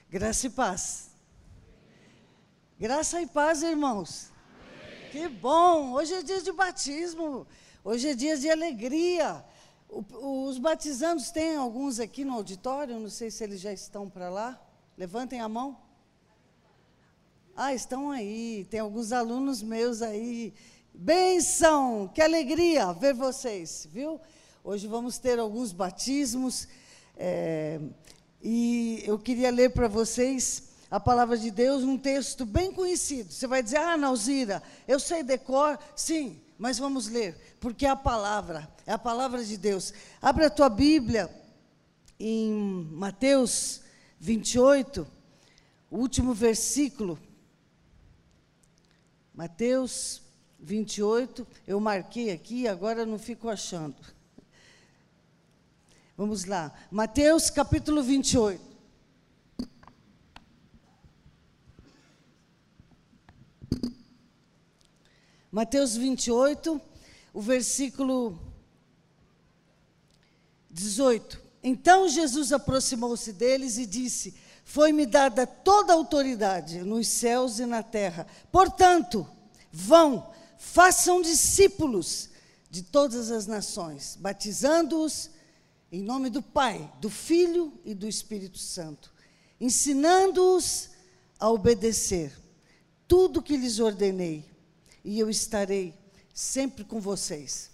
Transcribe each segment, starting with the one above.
Graça e paz. Graça e paz, irmãos. Amém. Que bom! Hoje é dia de batismo. Hoje é dia de alegria. Os batizandos, tem alguns aqui no auditório, não sei se eles já estão para lá. Levantem a mão. Ah, estão aí. Tem alguns alunos meus aí. Bênção! Que alegria ver vocês, viu? Hoje vamos ter alguns batismos. E eu queria ler para vocês a palavra de Deus, um texto bem conhecido. Você vai dizer, Nauzira, eu sei decor. Sim, mas vamos ler, porque é a palavra de Deus. Abre a tua Bíblia em Mateus 28, o último versículo. Mateus 28, eu marquei aqui, agora não fico achando. Vamos lá, Mateus capítulo 28. Mateus 28, o versículo 18. Então Jesus aproximou-se deles e disse: foi-me dada toda a autoridade nos céus e na terra. Portanto, vão, façam discípulos de todas as nações, batizando-os em nome do Pai, do Filho e do Espírito Santo, ensinando-os a obedecer tudo que lhes ordenei, e eu estarei sempre com vocês,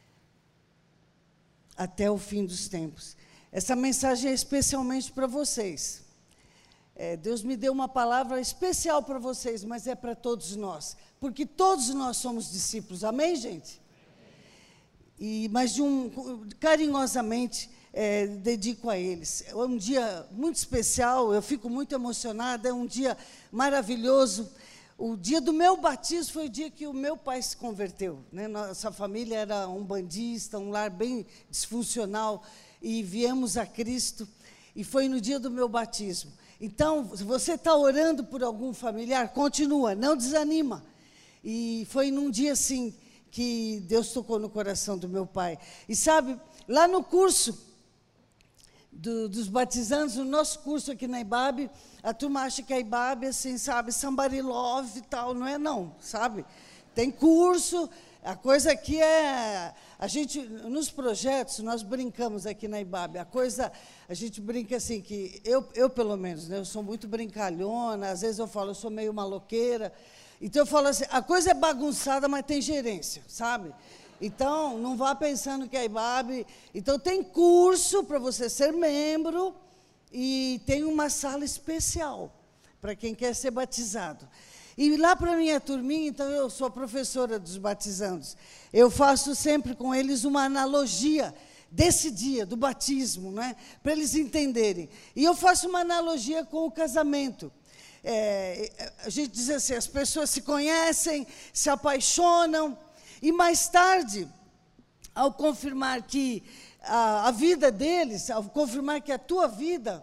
até o fim dos tempos. Essa mensagem é especialmente para vocês. Deus me deu uma palavra especial para vocês, mas é para todos nós, porque todos nós somos discípulos, amém, gente? Mas carinhosamente dedico a eles. É um dia muito especial, eu fico muito emocionada, é um dia maravilhoso. O dia do meu batismo foi o dia que o meu pai se converteu, né? Nossa família era umbandista, um lar bem disfuncional, e viemos a Cristo, e foi no dia do meu batismo. Então, se você está orando por algum familiar, continua, não desanima. E foi num dia assim que Deus tocou no coração do meu pai. E sabe, lá no curso dos batizandos, no nosso curso aqui na IBAB, a turma acha que a IBAB é assim, sabe, somebody love e tal, não é não, sabe? Tem curso, a coisa aqui é, a gente, nos projetos, nós brincamos aqui na IBAB, a gente brinca assim, que eu pelo menos, né, eu sou muito brincalhona, às vezes eu falo, eu sou meio maloqueira, então eu falo assim, a coisa é bagunçada, mas tem gerência, sabe? Então, não vá pensando que é a IBAB. Então, tem curso para você ser membro e tem uma sala especial para quem quer ser batizado. E lá para a minha turminha, então, eu sou a professora dos batizandos. Eu faço sempre com eles uma analogia desse dia, do batismo, né? Para eles entenderem. E eu faço uma analogia com o casamento. A gente diz assim, as pessoas se conhecem, se apaixonam, e mais tarde, ao confirmar que a vida deles, ao confirmar que a tua vida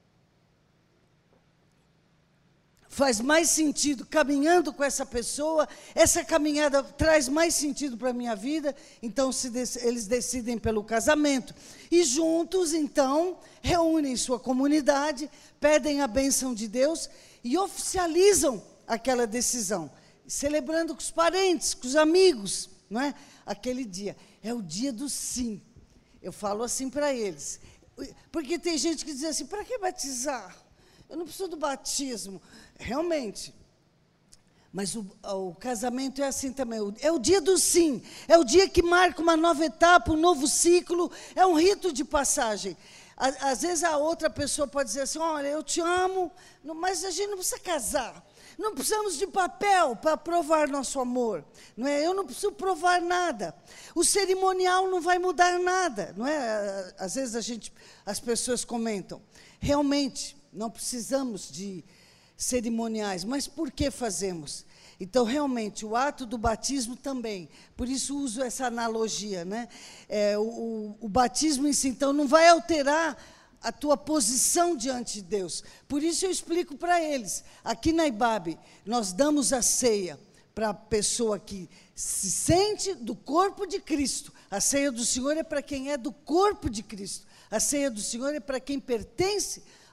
faz mais sentido caminhando com essa pessoa, essa caminhada traz mais sentido para a minha vida, então eles decidem pelo casamento. E juntos, então, reúnem sua comunidade, pedem a bênção de Deus e oficializam aquela decisão, celebrando com os parentes, com os amigos, não é? Aquele dia. É o dia do sim. Eu falo assim para eles. Porque tem gente que diz assim, para que batizar? Eu não preciso do batismo. Realmente. Mas o casamento é assim também. É o dia do sim. É o dia que marca uma nova etapa, um novo ciclo. É um rito de passagem. Às vezes a outra pessoa pode dizer assim, olha, eu te amo, mas a gente não precisa casar. Não precisamos de papel para provar nosso amor, não é? Eu não preciso provar nada. O cerimonial não vai mudar nada, não é? Às vezes as pessoas comentam, realmente não precisamos de cerimoniais, mas por que fazemos? Então, realmente, o ato do batismo também, por isso uso essa analogia, né? O batismo em si, então, não vai alterar a tua posição diante de Deus. Por isso eu explico para eles. Aqui na IBAB, nós damos a ceia para a pessoa que se sente do corpo de Cristo. A ceia do Senhor é para quem é do corpo de Cristo. A ceia do Senhor é para quem pertence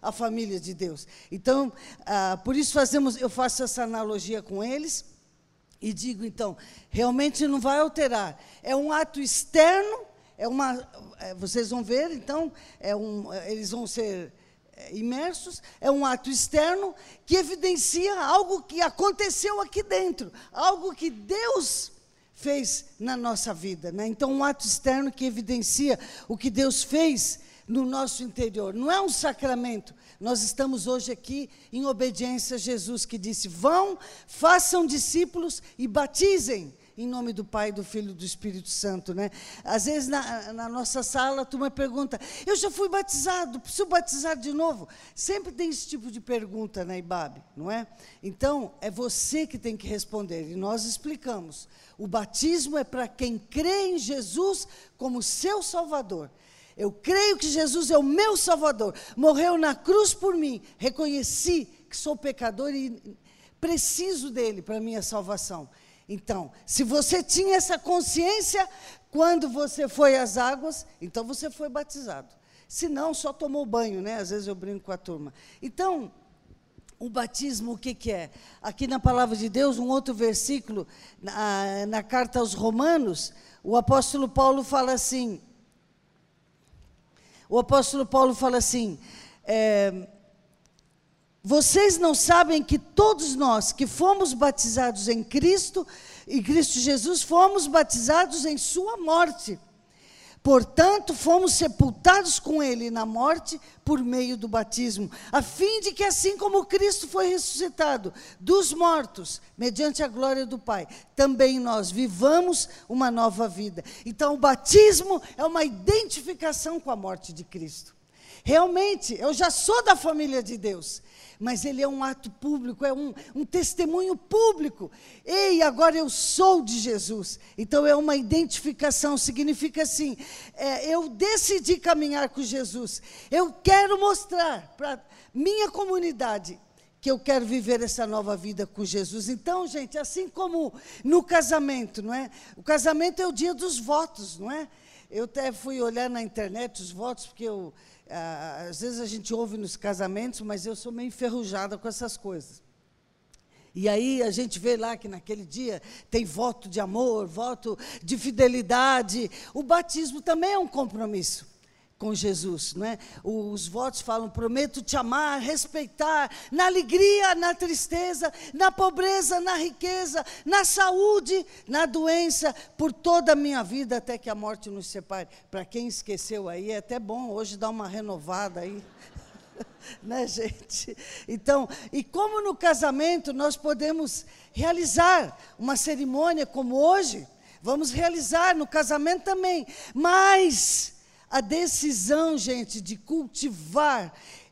a família de Deus. Então, por isso eu faço essa analogia com eles e digo, então, realmente não vai alterar. É um ato externo, vocês vão ver, então, eles vão ser imersos, é um ato externo que evidencia algo que aconteceu aqui dentro, algo que Deus fez na nossa vida, né? Então, um ato externo que evidencia o que Deus fez no nosso interior. Não é um sacramento. Nós estamos hoje aqui em obediência a Jesus, que disse, vão, façam discípulos e batizem em nome do Pai, do Filho e do Espírito Santo, né? Às vezes, na nossa sala, a turma pergunta, eu já fui batizado, preciso batizar de novo? Sempre tem esse tipo de pergunta na IBAB, não é? Então, é você que tem que responder, e nós explicamos. O batismo é para quem crê em Jesus como seu Salvador. Eu creio que Jesus é o meu Salvador, morreu na cruz por mim, reconheci que sou pecador e preciso dele para a minha salvação. Então, se você tinha essa consciência, quando você foi às águas, então você foi batizado. Se não, só tomou banho, né? Às vezes eu brinco com a turma. Então, o batismo, o que é? Aqui na Palavra de Deus, um outro versículo, na carta aos Romanos, o apóstolo Paulo fala assim, vocês não sabem que todos nós que fomos batizados em Cristo Jesus, fomos batizados em sua morte. Portanto, fomos sepultados com ele na morte por meio do batismo, a fim de que, assim como Cristo foi ressuscitado dos mortos, mediante a glória do Pai, também nós vivamos uma nova vida. Então, o batismo é uma identificação com a morte de Cristo. Realmente, eu já sou da família de Deus, mas ele é um ato público, é um testemunho público. Ei, agora eu sou de Jesus. Então, é uma identificação, significa assim, eu decidi caminhar com Jesus. Eu quero mostrar para minha comunidade que eu quero viver essa nova vida com Jesus. Então, gente, assim como no casamento, não é? O casamento é o dia dos votos, não é? Eu até fui olhar na internet os votos, porque às vezes a gente ouve nos casamentos, mas eu sou meio enferrujada com essas coisas. E aí a gente vê lá que naquele dia tem voto de amor, voto de fidelidade. O batismo também é um compromisso com Jesus, não é? Os votos falam, prometo te amar, respeitar, na alegria, na tristeza, na pobreza, na riqueza, na saúde, na doença, por toda a minha vida, até que a morte nos separe. Para quem esqueceu aí, é até bom hoje dar uma renovada aí, né, gente? Então, e como no casamento nós podemos realizar uma cerimônia como hoje, vamos realizar no casamento também, mas a decisão, gente, de cultivar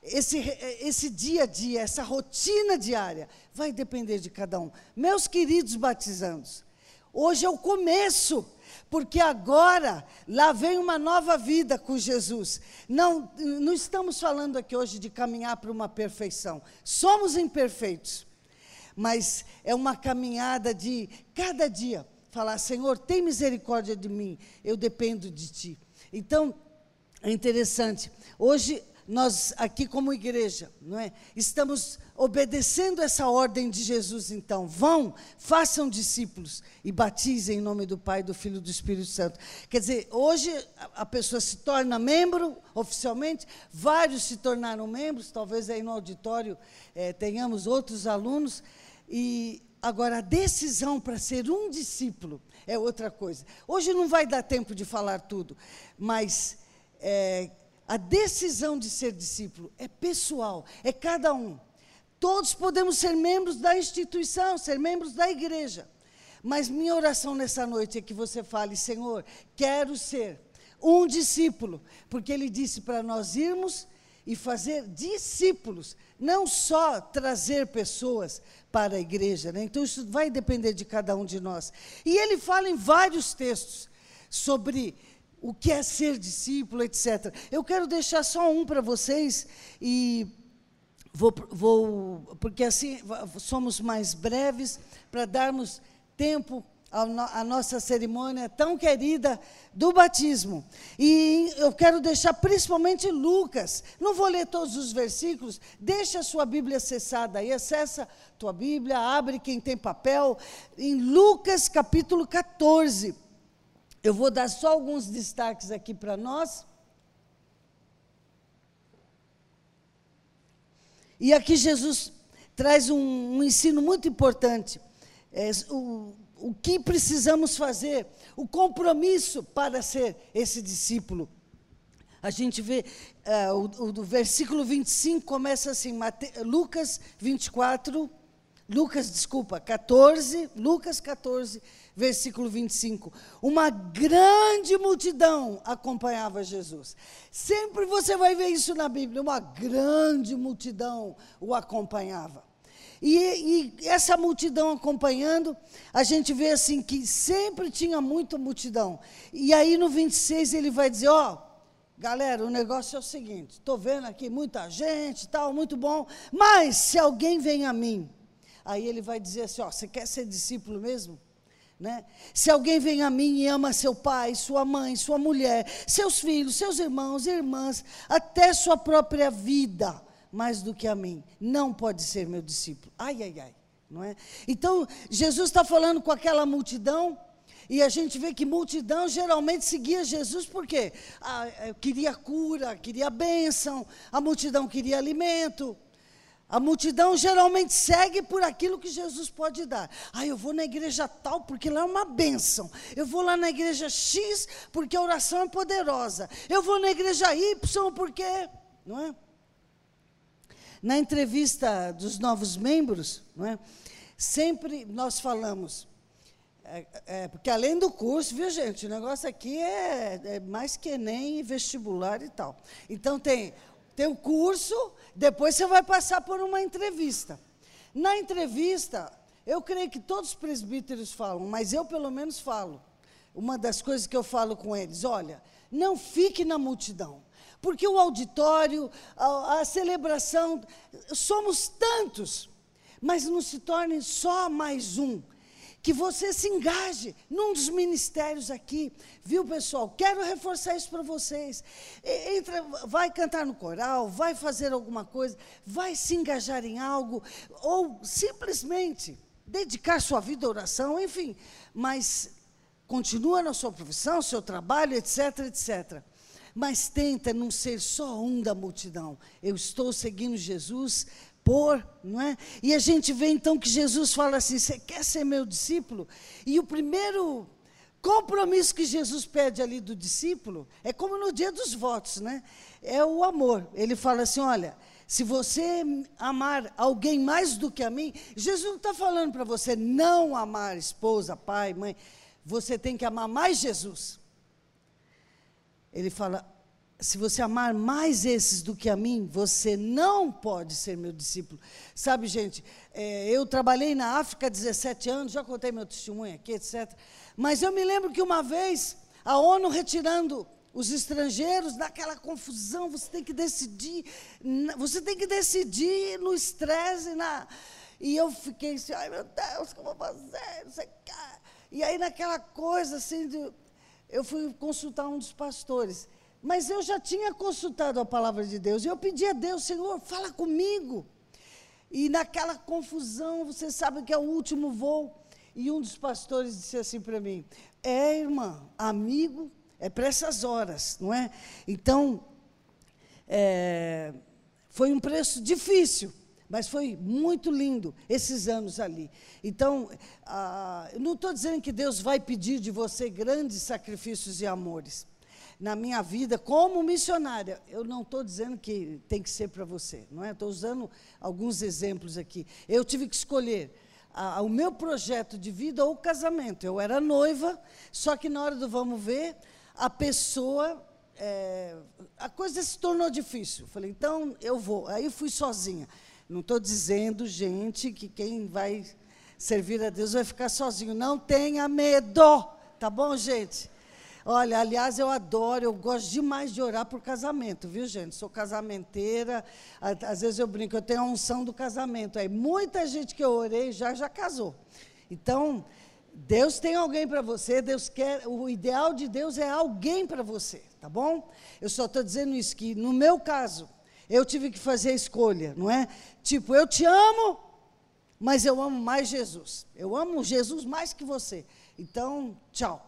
esse dia a dia, essa rotina diária, vai depender de cada um. Meus queridos batizandos, hoje é o começo, porque agora, lá vem uma nova vida com Jesus. Não estamos falando aqui hoje de caminhar para uma perfeição. Somos imperfeitos, mas é uma caminhada de cada dia, falar, Senhor, tem misericórdia de mim, eu dependo de Ti. Então, é interessante, hoje nós aqui como igreja, não é? Estamos obedecendo essa ordem de Jesus, então, vão, façam discípulos e batizem em nome do Pai, do Filho e do Espírito Santo. Quer dizer, hoje a pessoa se torna membro oficialmente, vários se tornaram membros, talvez aí no auditório tenhamos outros alunos, e agora a decisão para ser um discípulo é outra coisa. Hoje não vai dar tempo de falar tudo, mas a decisão de ser discípulo é pessoal, é cada um. Todos podemos ser membros da instituição, ser membros da igreja. Mas minha oração nessa noite é que você fale, Senhor, quero ser um discípulo, porque Ele disse para nós irmos e fazer discípulos, não só trazer pessoas para a igreja, né? Então isso vai depender de cada um de nós. E Ele fala em vários textos sobre o que é ser discípulo, etc. Eu quero deixar só um para vocês, e porque assim somos mais breves, para darmos tempo a nossa cerimônia tão querida do batismo. E eu quero deixar principalmente Lucas. Não vou ler todos os versículos, deixa a sua Bíblia acessada aí, acessa a tua Bíblia, abre quem tem papel, em Lucas capítulo 14. Eu vou dar só alguns destaques aqui para nós. E aqui Jesus traz um ensino muito importante. O que precisamos fazer, o compromisso para ser esse discípulo. A gente vê, o versículo 25 começa assim, Lucas 14, versículo 25. Uma grande multidão acompanhava Jesus. Sempre você vai ver isso na Bíblia, uma grande multidão o acompanhava. E essa multidão acompanhando, a gente vê assim que sempre tinha muita multidão. E aí no 26 ele vai dizer, galera, o negócio é o seguinte, estou vendo aqui muita gente, tal, muito bom, mas se alguém vem a mim, aí ele vai dizer assim, você quer ser discípulo mesmo? Né? Se alguém vem a mim e ama seu pai, sua mãe, sua mulher, seus filhos, seus irmãos, irmãs, até sua própria vida, mais do que a mim, não pode ser meu discípulo. Ai, não é? Então, Jesus está falando com aquela multidão, e a gente vê que multidão geralmente seguia Jesus, porque queria cura, queria bênção, a multidão queria alimento. A multidão geralmente segue por aquilo que Jesus pode dar. Eu vou na igreja tal, porque lá é uma bênção. Eu vou lá na igreja X, porque a oração é poderosa. Eu vou na igreja Y, porque... Não é? Na entrevista dos novos membros, não é? Sempre nós falamos, porque além do curso, viu gente, o negócio aqui é mais que ENEM, vestibular e tal. Então tem o curso, depois você vai passar por uma entrevista. Na entrevista, eu creio que todos os presbíteros falam, mas eu pelo menos falo. Uma das coisas que eu falo com eles, olha, não fique na multidão. Porque o auditório, a celebração, somos tantos, mas não se torne só mais um. Que você se engaje num dos ministérios aqui, viu, pessoal? Quero reforçar isso para vocês. Vai cantar no coral, vai fazer alguma coisa, vai se engajar em algo, ou simplesmente dedicar sua vida à oração, enfim. Mas continua na sua profissão, seu trabalho, etc, etc. Mas tenta não ser só um da multidão. Eu estou seguindo Jesus não é? E a gente vê então que Jesus fala assim, você quer ser meu discípulo? E o primeiro compromisso que Jesus pede ali do discípulo, é como no dia dos votos, né? É o amor. Ele fala assim, olha, se você amar alguém mais do que a mim, Jesus não está falando para você não amar esposa, pai, mãe, você tem que amar mais Jesus. Ele fala, se você amar mais esses do que a mim, você não pode ser meu discípulo. Sabe, gente, eu trabalhei na África há 17 anos, já contei meu testemunho aqui, etc. Mas eu me lembro que uma vez, a ONU retirando os estrangeiros, naquela confusão, você tem que decidir no estresse, e eu fiquei assim, ai meu Deus, o que eu vou fazer, não sei o que. E aí naquela coisa assim, eu fui consultar um dos pastores, mas eu já tinha consultado a palavra de Deus, e eu pedi a Deus, Senhor, fala comigo. E naquela confusão, você sabe que é o último voo, e um dos pastores disse assim para mim, irmã, amigo, é para essas horas, não é? Então, foi um preço difícil, mas foi muito lindo esses anos ali. Então, eu não estou dizendo que Deus vai pedir de você grandes sacrifícios e amores. Na minha vida, como missionária, eu não estou dizendo que tem que ser para você, não é? Estou usando alguns exemplos aqui. Eu tive que escolher o meu projeto de vida ou casamento. Eu era noiva, só que na hora do vamos ver, a pessoa, a coisa se tornou difícil. Falei, então eu vou. Aí eu fui sozinha. Não estou dizendo, gente, que quem vai servir a Deus vai ficar sozinho. Não tenha medo, tá bom, gente? Olha, aliás, eu gosto demais de orar por casamento, viu, gente? Sou casamenteira, às vezes eu brinco, eu tenho a unção do casamento. Aí muita gente que eu orei já casou. Então, Deus tem alguém para você, Deus quer, o ideal de Deus é alguém para você, tá bom? Eu só estou dizendo isso, que no meu caso, eu tive que fazer a escolha, não é? Tipo, eu te amo, mas eu amo mais Jesus. Eu amo Jesus mais que você. Então, tchau.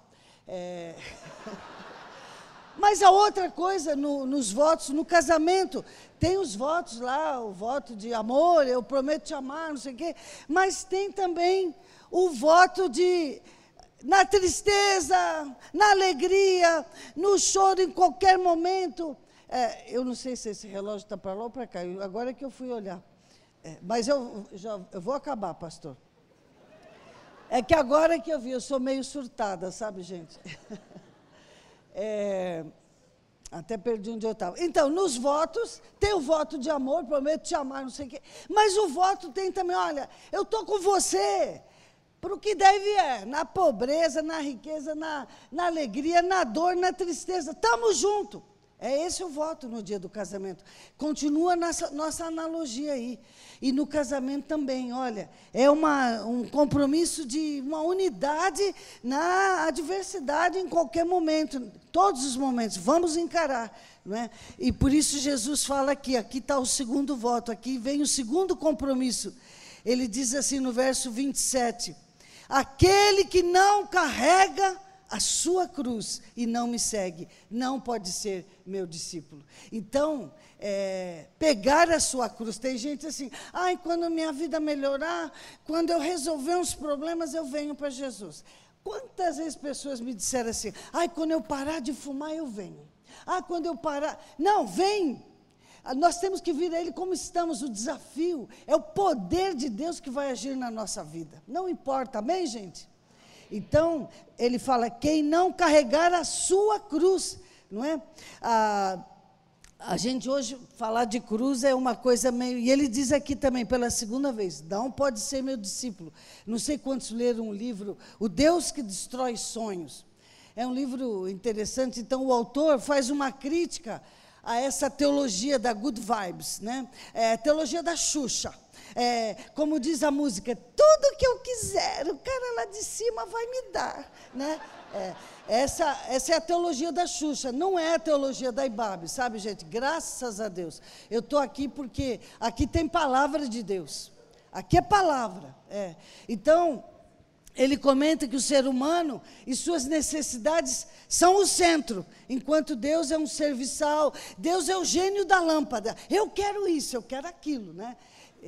Mas a outra coisa, nos votos, no casamento, tem os votos lá, o voto de amor, eu prometo te amar, não sei o quê, mas tem também o voto de, na tristeza, na alegria, no choro, em qualquer momento. Eu não sei se esse relógio está para lá ou para cá, agora é que eu fui olhar. Mas eu vou acabar, pastor. É que agora que eu vi, eu sou meio surtada, sabe, gente? Até perdi onde eu estava. Então, nos votos, tem o voto de amor, prometo te amar, não sei o quê. Mas o voto tem também, olha, eu estou com você, para o que deve na pobreza, na riqueza, na alegria, na dor, na tristeza. Estamos juntos. É esse o voto no dia do casamento. Continua nossa analogia aí. E no casamento também, olha, é um compromisso de uma unidade na adversidade em qualquer momento, todos os momentos, vamos encarar, não é? E por isso Jesus fala aqui está o segundo voto, aqui vem o segundo compromisso. Ele diz assim no verso 27, aquele que não carrega a sua cruz e não me segue, não pode ser meu discípulo. Então, pegar a sua cruz, tem gente assim, quando minha vida melhorar, quando eu resolver uns problemas, eu venho para Jesus. Quantas vezes pessoas me disseram assim, quando eu parar de fumar, eu venho. Quando eu parar... Não, vem! Nós temos que vir a Ele como estamos, o desafio é o poder de Deus que vai agir na nossa vida. Não importa, amém, gente? Então, ele fala, quem não carregar a sua cruz, não é? A gente hoje, falar de cruz é uma coisa meio... E ele diz aqui também, pela segunda vez, não pode ser meu discípulo. Não sei quantos leram um livro, O Deus que Destrói Sonhos. É um livro interessante, então o autor faz uma crítica a essa teologia da good vibes, né? Teologia da Xuxa. Como diz a música, tudo que eu quiser, o cara lá de cima vai me dar, né? Essa é a teologia da Xuxa, não é a teologia da Ibabe, sabe, gente? Graças a Deus. Eu estou aqui porque aqui tem palavra de Deus. Aqui é palavra. Então, ele comenta que o ser humano e suas necessidades são o centro, enquanto Deus é um serviçal, Deus é o gênio da lâmpada. Eu quero isso, eu quero aquilo, né?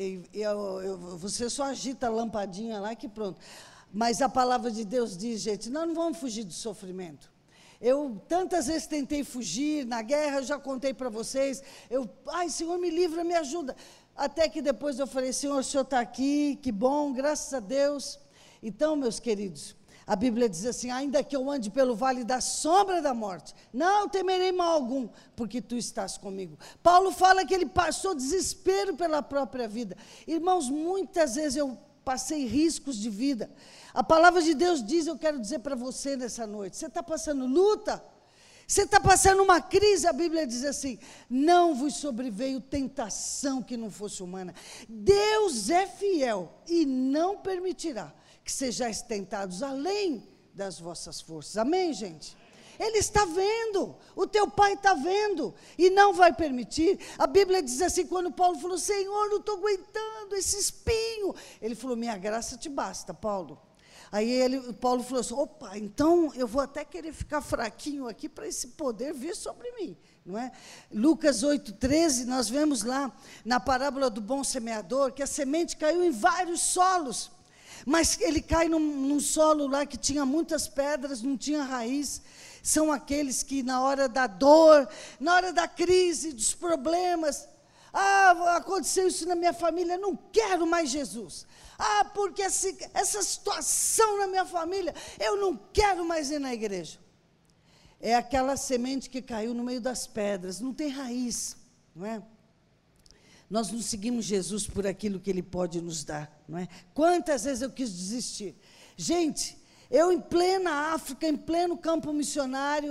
Você só agita a lampadinha lá que pronto. Mas a palavra de Deus diz, gente, nós não vamos fugir do sofrimento. Eu tantas vezes tentei fugir, na guerra eu já contei para vocês, Senhor, me livra, me ajuda. Até que depois eu falei, Senhor, o Senhor está aqui, que bom, graças a Deus. Então, meus queridos, a Bíblia diz assim, ainda que eu ande pelo vale da sombra da morte, não temerei mal algum, porque tu estás comigo. Paulo fala que ele passou desespero pela própria vida. Irmãos, muitas vezes eu passei riscos de vida. A palavra de Deus diz, eu quero dizer para você nessa noite, você está passando luta? Você está passando uma crise? A Bíblia diz assim, não vos sobreveio tentação que não fosse humana. Deus é fiel e não permitirá que sejais tentados além das vossas forças. Amém, gente? Ele está vendo, o teu pai está vendo, e não vai permitir. A Bíblia diz assim, quando Paulo falou, Senhor, não estou aguentando esse espinho. Ele falou, minha graça te basta, Paulo. Aí Paulo falou assim, opa, então eu vou até querer ficar fraquinho aqui para esse poder vir sobre mim. Não é? Lucas 8,13, nós vemos lá, na parábola do bom semeador, que a semente caiu em vários solos. Mas ele cai num solo lá que tinha muitas pedras, não tinha raiz. São aqueles que na hora da dor, na hora da crise, dos problemas, aconteceu isso na minha família, não quero mais Jesus. Porque essa situação na minha família, eu não quero mais ir na igreja. É aquela semente que caiu no meio das pedras, não tem raiz, não é? Nós não seguimos Jesus por aquilo que Ele pode nos dar, não é? Quantas vezes eu quis desistir? Gente, eu em plena África, em pleno campo missionário,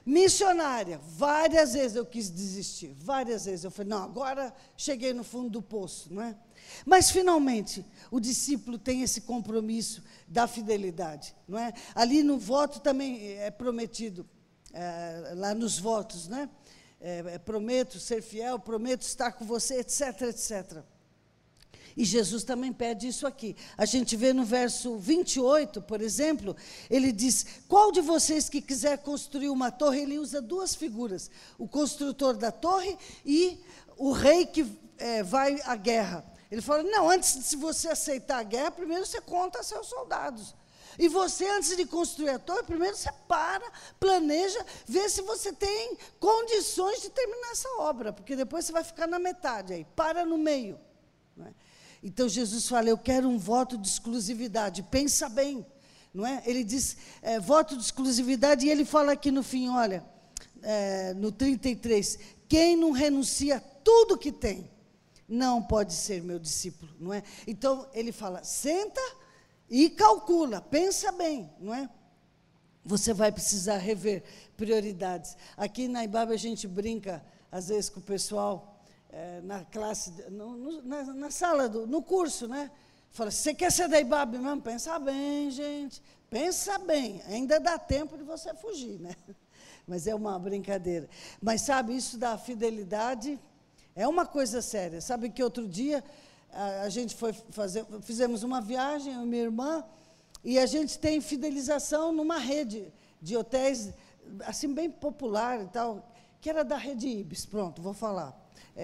Missionária, várias vezes eu quis desistir, várias vezes. Eu falei, não, agora cheguei no fundo do poço, não é? Mas, finalmente, o discípulo tem esse compromisso da fidelidade, não é? Ali no voto também é prometido, lá nos votos, né? Prometo ser fiel, prometo estar com você, etc, etc. E Jesus também pede isso aqui. A gente vê no verso 28, por exemplo, ele diz, qual de vocês que quiser construir uma torre, ele usa duas figuras, o construtor da torre e o rei que vai à guerra. Ele fala, não, antes de você aceitar a guerra, primeiro você conta seus soldados. E você, antes de construir a torre, primeiro você para, planeja, vê se você tem condições de terminar essa obra, porque depois você vai ficar na metade aí, para no meio, não é? Então, Jesus fala, eu quero um voto de exclusividade, pensa bem, não é? Ele diz, voto de exclusividade, e ele fala aqui no fim, olha, no 33, quem não renuncia a tudo que tem, não pode ser meu discípulo, não é? Então, ele fala, senta e calcula, pensa bem, não é? Você vai precisar rever prioridades. Aqui na IBAB a gente brinca, às vezes, com o pessoal, na classe, na sala, no curso, né? Fala, você quer ser da IBAB mesmo? Pensa bem, gente, pensa bem, ainda dá tempo de você fugir, né? Mas é uma brincadeira. Mas, sabe, isso da fidelidade é uma coisa séria. Sabe que outro dia a gente fizemos uma viagem, eu e minha irmã, e a gente tem fidelização numa rede de hotéis, assim, bem popular e tal, que era da rede Ibis, pronto, vou falar.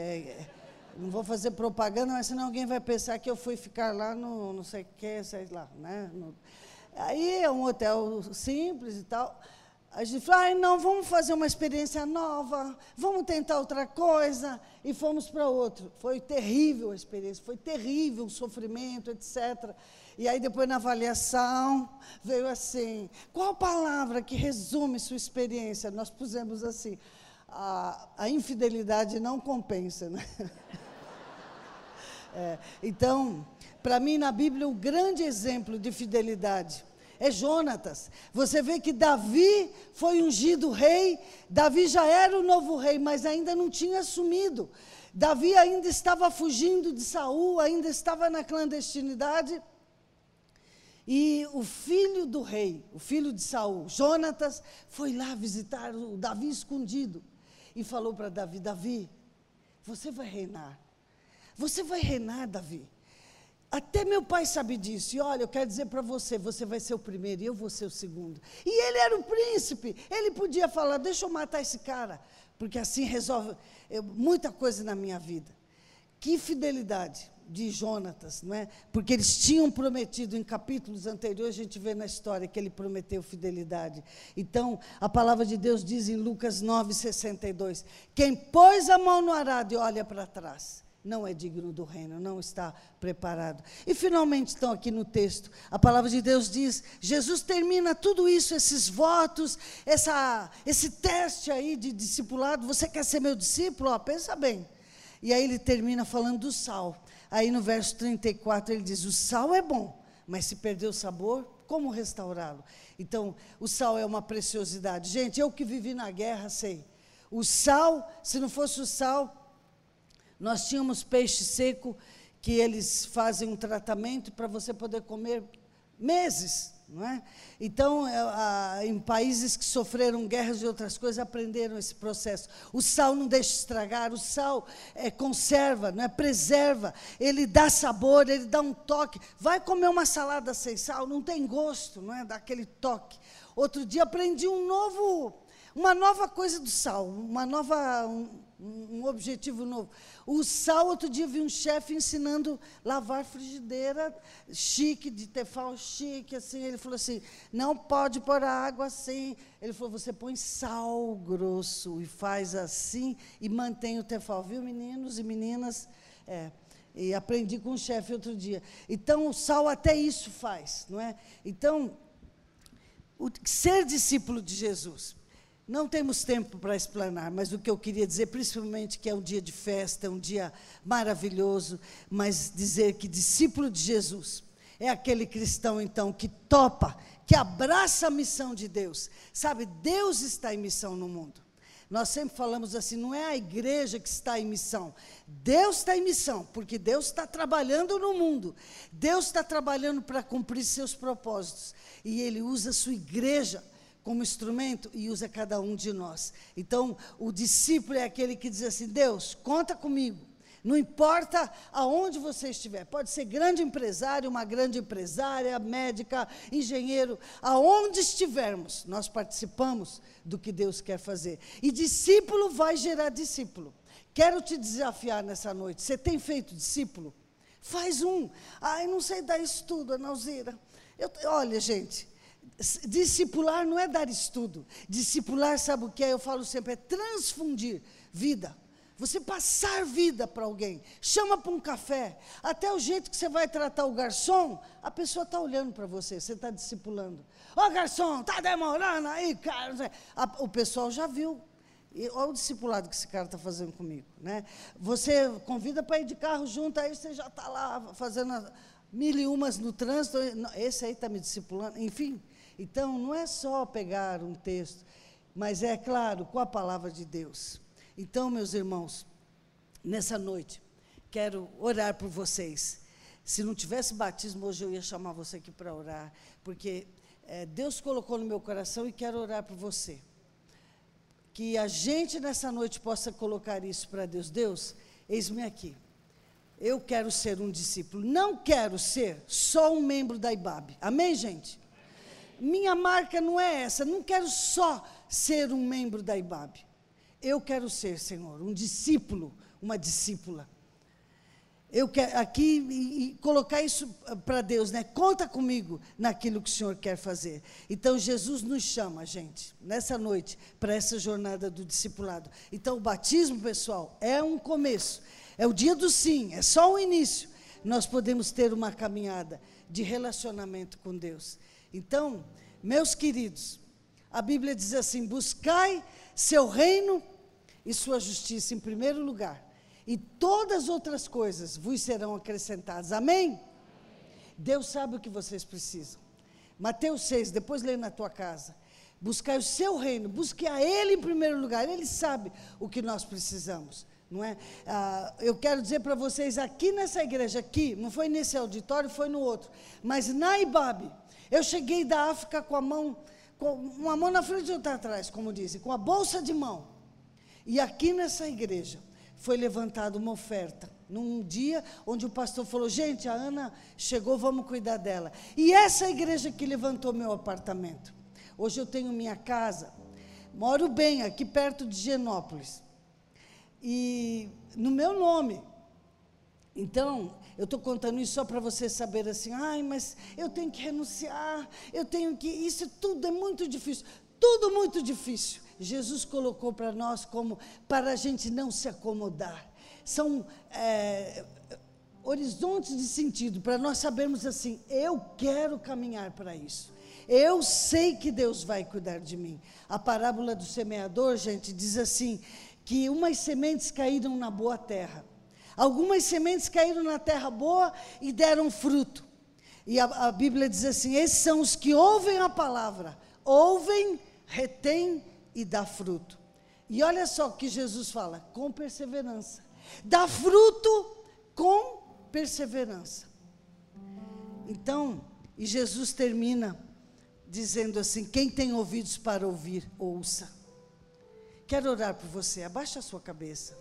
Não vou fazer propaganda, mas senão alguém vai pensar que eu fui ficar lá no não sei o que, sei lá, né? Aí é um hotel simples e tal. A gente falou, não, vamos fazer uma experiência nova, vamos tentar outra coisa, e fomos para outro. Foi terrível a experiência, foi terrível o sofrimento, etc. E aí depois na avaliação veio assim, qual palavra que resume sua experiência? Nós pusemos assim, a infidelidade não compensa, né? Então, para mim, na Bíblia, o grande exemplo de fidelidade é Jonatas. Você vê que Davi foi ungido rei, Davi já era o novo rei, mas ainda não tinha assumido. Davi ainda estava fugindo de Saul, ainda estava na clandestinidade. E o filho do rei, o filho de Saul, Jonatas, foi lá visitar o Davi escondido. E falou para Davi, Davi, você vai reinar. Você vai reinar, Davi. Até meu pai sabe disso. E olha, eu quero dizer para você, você vai ser o primeiro e eu vou ser o segundo. E ele era o príncipe. Ele podia falar, deixa eu matar esse cara, porque assim resolve muita coisa na minha vida. Que fidelidade de Jonatas, não é? Porque eles tinham prometido, em capítulos anteriores, a gente vê na história que ele prometeu fidelidade. Então, a palavra de Deus diz em Lucas 9:62, quem pôs a mão no arado e olha para trás, não é digno do reino, não está preparado. E, finalmente, então, aqui no texto, a palavra de Deus diz, Jesus termina tudo isso, esses votos, esse teste aí de discipulado, você quer ser meu discípulo? Pensa bem. E aí ele termina falando do sal. Aí no verso 34 ele diz, o sal é bom, mas se perder o sabor, como restaurá-lo? Então, o sal é uma preciosidade. Gente, eu que vivi na guerra sei, o sal, se não fosse o sal, nós tínhamos peixe seco, que eles fazem um tratamento para você poder comer meses, não é? Então, em países que sofreram guerras e outras coisas, aprenderam esse processo. O sal não deixa estragar, o sal conserva, não é? Preserva, ele dá sabor, ele dá um toque. Vai comer uma salada sem sal, não tem gosto, não é? Dá aquele toque. Outro dia aprendi uma nova coisa do sal, um objetivo novo. O sal, outro dia vi um chefe ensinando lavar frigideira chique, de tefal chique, assim. Ele falou assim, não pode pôr a água assim. Ele falou, você põe sal grosso e faz assim e mantém o tefal. Viu, meninos e meninas? E aprendi com um chefe outro dia. Então, o sal até isso faz, não é? Então, ser discípulo de Jesus. Não temos tempo para explanar, mas o que eu queria dizer, principalmente, que é um dia de festa, é um dia maravilhoso, mas dizer que discípulo de Jesus é aquele cristão, então, que topa, que abraça a missão de Deus. Sabe, Deus está em missão no mundo. Nós sempre falamos assim, não é a igreja que está em missão. Deus está em missão, porque Deus está trabalhando no mundo. Deus está trabalhando para cumprir seus propósitos. E Ele usa a sua igreja como instrumento e usa cada um de nós. Então, o discípulo é aquele que diz assim, Deus, conta comigo. Não importa aonde você estiver, pode ser grande empresário, uma grande empresária, médica, engenheiro, aonde estivermos, nós participamos do que Deus quer fazer. E discípulo vai gerar discípulo. Quero te desafiar nessa noite, você tem feito discípulo? Faz um. Eu não sei dar estudo, Analzira. Olha, gente, discipular não é dar estudo. Discipular, sabe o que é? Eu falo sempre, é transfundir vida. Você passar vida para alguém, chama para um café, até o jeito que você vai tratar o garçom, a pessoa está olhando para você está discipulando. Ó, garçom, está demorando aí, cara. O pessoal já viu. Olha o discipulado que esse cara está fazendo comigo, né? Você convida para ir de carro junto, aí você já está lá fazendo 1001 no trânsito, esse aí está me discipulando, enfim. Então, não é só pegar um texto, mas é claro, com a palavra de Deus. Então, meus irmãos, nessa noite, quero orar por vocês. Se não tivesse batismo, hoje eu ia chamar você aqui para orar, porque Deus colocou no meu coração e quero orar por você. Que a gente, nessa noite, possa colocar isso para Deus. Deus, eis-me aqui. Eu quero ser um discípulo. Não quero ser só um membro da IBAB. Amém, gente? Minha marca não é essa. Não quero só ser um membro da IBAB. Eu quero ser, Senhor, um discípulo, uma discípula. Eu quero aqui e colocar isso para Deus, né? Conta comigo naquilo que o Senhor quer fazer. Então, Jesus nos chama, gente, nessa noite, para essa jornada do discipulado. Então, o batismo, pessoal, é um começo. É o dia do sim, é só o início. Nós podemos ter uma caminhada de relacionamento com Deus. Então, meus queridos, a Bíblia diz assim, buscai seu reino e sua justiça em primeiro lugar, e todas as outras coisas vos serão acrescentadas. Amém? Deus sabe o que vocês precisam. Mateus 6, depois lê na tua casa. Buscai o seu reino, busque a Ele em primeiro lugar. Ele sabe o que nós precisamos, não é? Eu quero dizer para vocês, aqui nessa igreja, aqui, não foi nesse auditório, foi no outro, mas na IBAB, eu cheguei da África com uma mão na frente e outra atrás, como dizem, com a bolsa de mão. E aqui nessa igreja foi levantada uma oferta, num dia onde o pastor falou, gente, a Ana chegou, vamos cuidar dela. E essa igreja que levantou meu apartamento. Hoje eu tenho minha casa, moro bem, aqui perto de Genópolis. E no meu nome. Então, eu estou contando isso só para você saber assim, mas eu tenho que renunciar, isso tudo é muito difícil. Tudo muito difícil. Jesus colocou para nós como para a gente não se acomodar. São horizontes de sentido, para nós sabermos assim, eu quero caminhar para isso. Eu sei que Deus vai cuidar de mim. A parábola do semeador, gente, diz assim, que umas sementes caíram na boa terra. Algumas sementes caíram na terra boa e deram fruto. E a Bíblia diz assim, esses são os que ouvem a palavra, ouvem, retém e dá fruto. E olha só o que Jesus fala, com perseverança. Dá fruto com perseverança. Então, e Jesus termina dizendo assim, quem tem ouvidos para ouvir, ouça. Quero orar por você, abaixa a sua cabeça.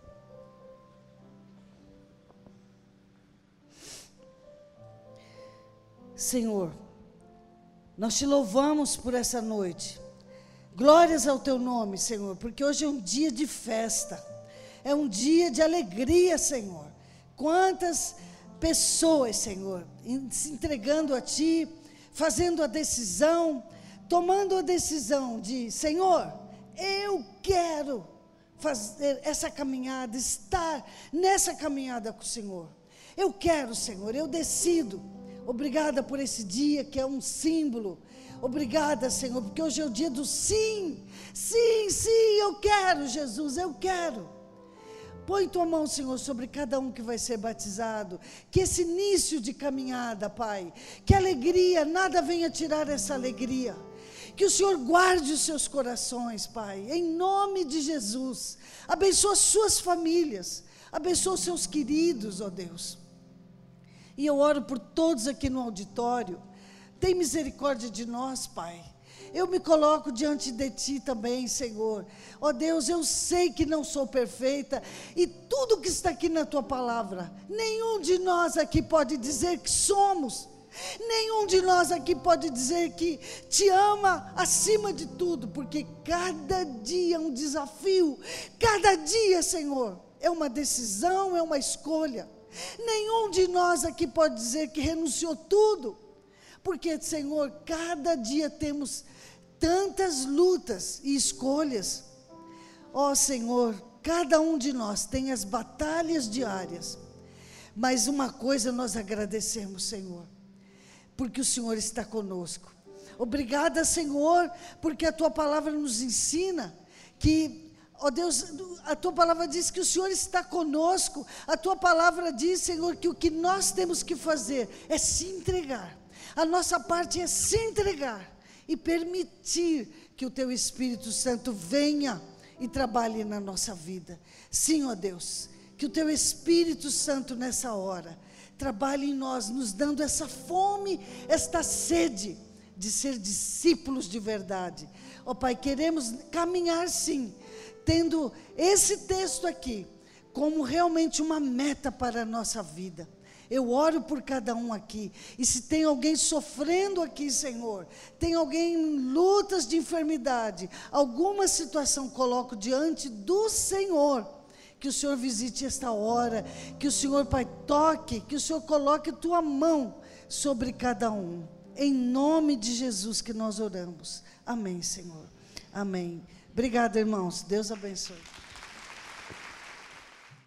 Senhor, nós te louvamos por essa noite. Glórias ao teu nome, Senhor, porque hoje é um dia de festa, é um dia de alegria, Senhor. Quantas pessoas, Senhor, se entregando a Ti, fazendo a decisão, tomando a decisão de, Senhor, eu quero fazer essa caminhada, estar nessa caminhada com o Senhor. Eu quero, Senhor, eu decido. Obrigada por esse dia que é um símbolo. Obrigada, Senhor, porque hoje é o dia do sim. Sim, sim, eu quero, Jesus, eu quero. Põe tua mão, Senhor, sobre cada um que vai ser batizado. Que esse início de caminhada, Pai, que alegria, nada venha tirar essa alegria. Que o Senhor guarde os seus corações, Pai, em nome de Jesus. Abençoa as suas famílias, abençoa os seus queridos, ó Deus. E eu oro por todos aqui no auditório. Tem misericórdia de nós, Pai. Eu me coloco diante de Ti também, Senhor. Ó Deus, eu sei que não sou perfeita, e tudo que está aqui na Tua palavra, nenhum de nós aqui pode dizer que somos. Nenhum de nós aqui pode dizer que Te ama acima de tudo, porque cada dia é um desafio, cada dia, Senhor, é uma decisão, é uma escolha. Nenhum de nós aqui pode dizer que renunciou tudo, porque, Senhor, cada dia temos tantas lutas e escolhas. Ó Senhor, cada um de nós tem as batalhas diárias, mas uma coisa nós agradecemos, Senhor, porque o Senhor está conosco. Obrigada, Senhor, porque a Tua palavra nos ensina que, ó Deus, a Tua palavra diz que o Senhor está conosco. A Tua palavra diz, Senhor, que o que nós temos que fazer é se entregar. A nossa parte é se entregar e permitir que o Teu Espírito Santo venha e trabalhe na nossa vida. Sim, ó Deus, que o Teu Espírito Santo nessa hora trabalhe em nós, nos dando essa fome, esta sede de ser discípulos de verdade. Ó Pai, queremos caminhar sim, tendo esse texto aqui como realmente uma meta para a nossa vida. Eu oro por cada um aqui, e se tem alguém sofrendo aqui, Senhor, tem alguém em lutas de enfermidade, alguma situação, coloco diante do Senhor, que o Senhor visite esta hora, que o Senhor, Pai, toque, que o Senhor coloque Tua mão sobre cada um, em nome de Jesus que nós oramos, amém, Senhor, amém. Obrigada, irmãos, Deus abençoe.